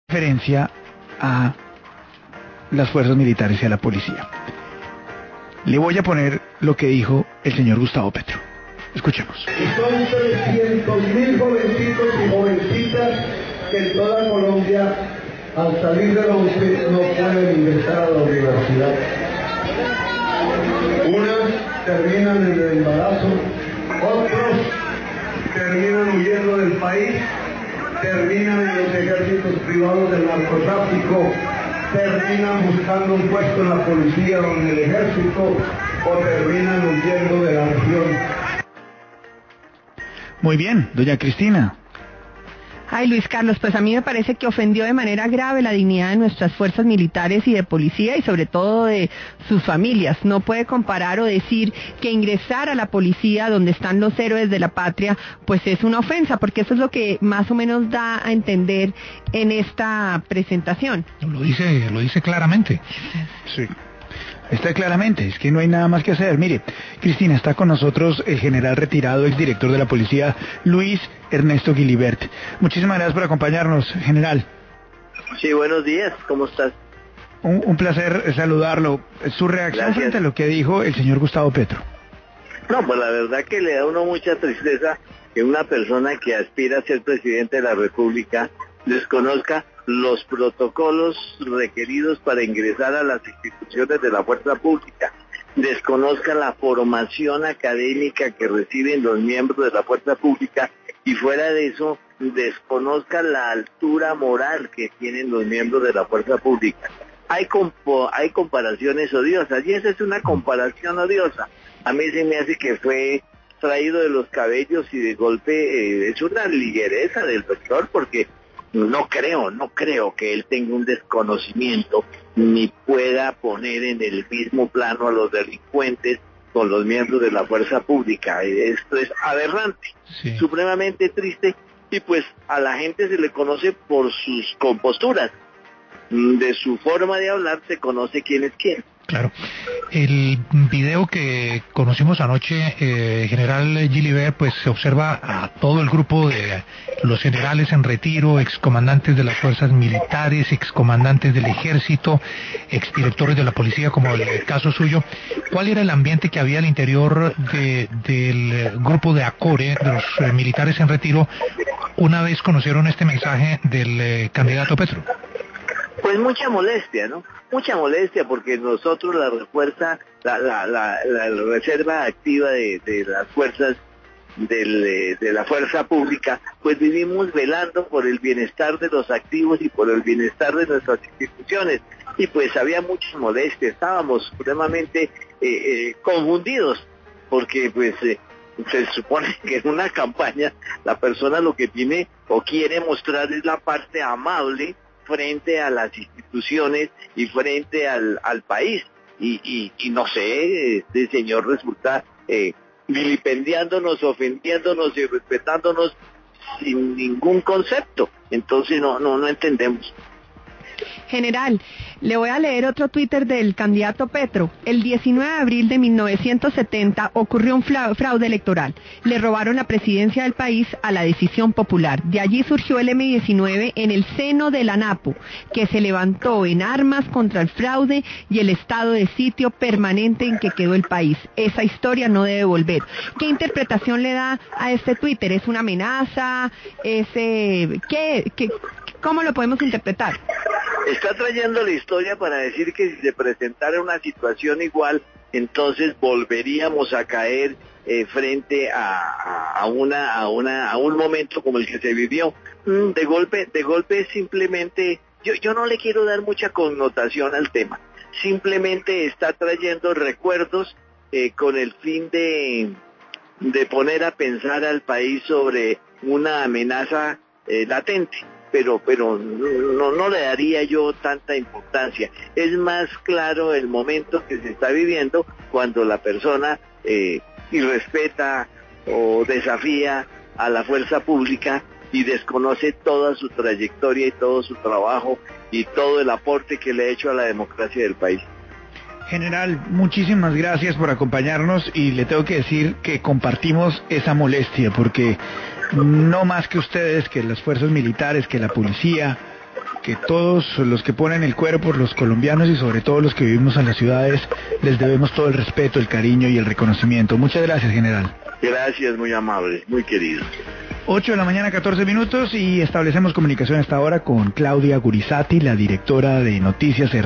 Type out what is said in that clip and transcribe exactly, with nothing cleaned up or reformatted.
referencia a las fuerzas militares y a la policía. Le voy a poner lo que dijo el señor Gustavo Petro. Escuchemos. Y son trescientos mil jovencitos y jovencitas que en toda Colombia, al salir de la U C E, no pueden ingresar a la universidad. Unas terminan en el embarazo, otros terminan huyendo del país, terminan en los ejércitos privados del narcotráfico, terminan buscando un puesto en la policía o en el ejército, o terminan huyendo de la región. Muy bien, doña Cristina. Ay, Luis Carlos, pues a mí me parece que ofendió de manera grave la dignidad de nuestras fuerzas militares y de policía y sobre todo de sus familias. No puede comparar o decir que ingresar a la policía donde están los héroes de la patria pues es una ofensa, porque eso es lo que más o menos da a entender en esta presentación. Lo dice, lo dice claramente. Sí. Está claramente, es que no hay nada más que hacer. Mire, Cristina, está con nosotros el general retirado, exdirector de la policía, Luis Ernesto Guilibert. Muchísimas gracias por acompañarnos, general. Sí, buenos días, ¿cómo estás? Un, un placer saludarlo. Su reacción Gracias. frente a lo que dijo el señor Gustavo Petro. No, pues la verdad que le da a uno mucha tristeza que una persona que aspira a ser presidente de la República desconozca los protocolos requeridos para ingresar a las instituciones de la fuerza pública, desconozca la formación académica que reciben los miembros de la fuerza pública y fuera de eso desconozca la altura moral que tienen los miembros de la fuerza pública. Hay compo hay comparaciones odiosas y esa es una comparación odiosa. A mí se me hace que fue traído de los cabellos y de golpe eh, es una ligereza del doctor, porque no creo, no creo que él tenga un desconocimiento ni pueda poner en el mismo plano a los delincuentes con los miembros de la fuerza pública. Esto es aberrante, sí, supremamente triste, y pues a la gente se le conoce por sus composturas. De su forma de hablar se conoce quién es quién. Claro. El video que conocimos anoche, eh, general Guilibert, pues se observa a todo el grupo de los generales en retiro, excomandantes de las fuerzas militares, excomandantes del ejército, exdirectores de la policía, como el caso suyo. ¿Cuál era el ambiente que había al interior de, del grupo de ACORE, de los eh, militares en retiro, una vez conocieron este mensaje del eh, candidato Petro? Pues mucha molestia, ¿no? Mucha molestia porque nosotros la refuerza, la, la, la, la reserva activa de, de las fuerzas del, de la fuerza pública, pues vivimos velando por el bienestar de los activos y por el bienestar de nuestras instituciones. Y pues había mucha molestia, estábamos supremamente eh, eh, confundidos, porque pues eh, se supone que en una campaña la persona lo que tiene o quiere mostrar es la parte amable frente a las instituciones y frente al, al país, y, y, y no sé, este señor resulta eh, vilipendiándonos, ofendiéndonos y respetándonos sin ningún concepto. Entonces no, no, no entendemos. General, le voy a leer otro Twitter del candidato Petro. El diecinueve de abril de mil novecientos setenta ocurrió un fraude electoral. Le robaron la presidencia del país a la Decisión Popular. De allí surgió el eme diecinueve en el seno de la ANAPO, que se levantó en armas contra el fraude y el estado de sitio permanente en que quedó el país. Esa historia no debe volver. ¿Qué interpretación le da a este Twitter? ¿Es una amenaza? ¿Es, eh, ¿qué, qué, ¿Cómo lo podemos interpretar? Está trayendo la historia para decir que si se presentara una situación igual, entonces volveríamos a caer eh, frente a, a, a una a una a un momento como el que se vivió. Mm, de golpe, de golpe simplemente, yo yo no le quiero dar mucha connotación al tema. Simplemente está trayendo recuerdos eh, con el fin de de poner a pensar al país sobre una amenaza eh, latente. pero pero no, no le daría yo tanta importancia. Es más claro el momento que se está viviendo cuando la persona eh, irrespeta o desafía a la fuerza pública y desconoce toda su trayectoria y todo su trabajo y todo el aporte que le ha hecho a la democracia del país. General, muchísimas gracias por acompañarnos, y le tengo que decir que compartimos esa molestia, porque no más que ustedes, que las fuerzas militares, que la policía, que todos los que ponen el cuero por los colombianos y sobre todo los que vivimos en las ciudades les debemos todo el respeto, el cariño y el reconocimiento. Muchas gracias, general. Gracias, muy amable, muy querido. ocho de la mañana, catorce minutos, y establecemos comunicación a esta hora con Claudia Gurizati, la directora de Noticias